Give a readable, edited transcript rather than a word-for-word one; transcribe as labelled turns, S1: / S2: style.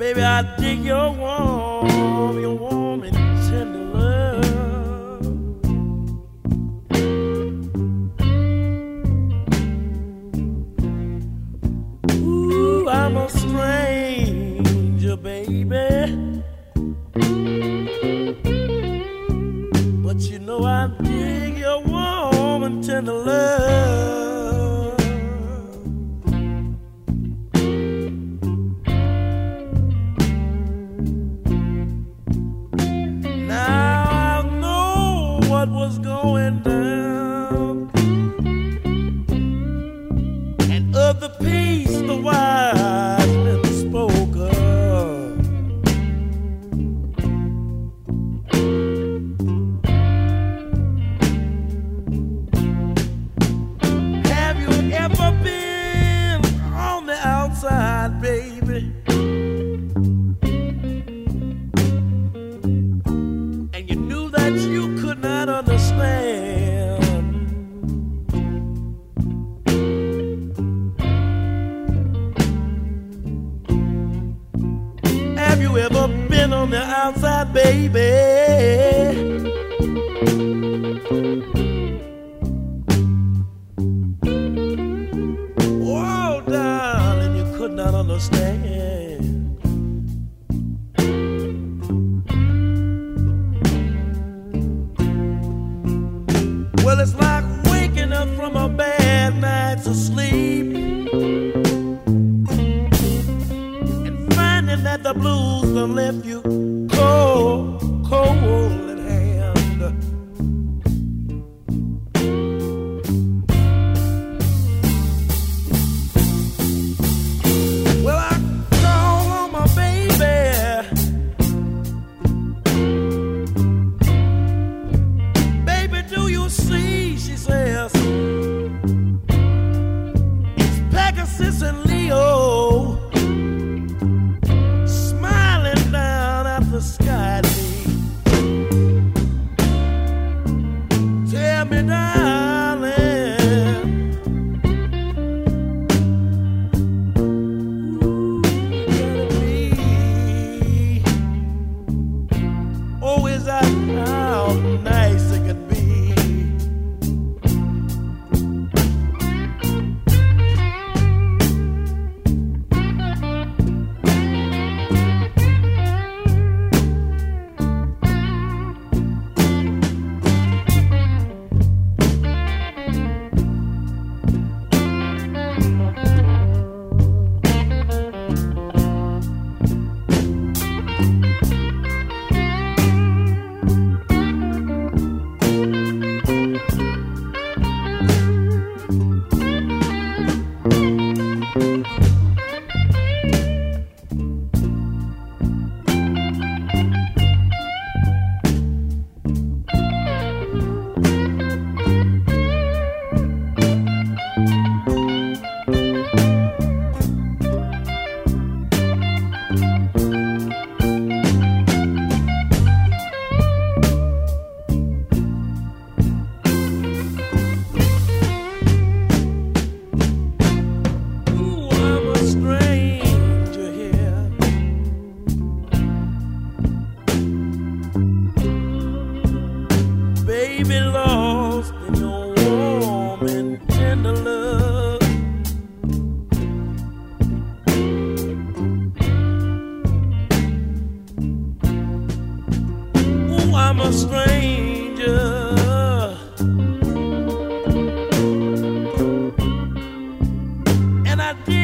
S1: Baby, I dig your warm and tender love. Ooh, I'm a stranger, baby, but you know I dig your warm and tender love. What was going down, and of the peace the wise men spoke of. Have you ever been on the outside, baby? And you knew that you could not understand. Have you ever been on the outside, baby? Oh, darling, you could not understand. Well, it's like waking up from a bad night's sleep and finding that the blues done left you cold in hand. Well, I call on my baby. Baby, do you see, she says, it's Pegasus and Leo smiling down at the sky. Tell me, darling, ooh, can it be? Oh, is that how nice it could be? Baby, lost in your warm and tender love. Ooh, I'm a stranger, and I did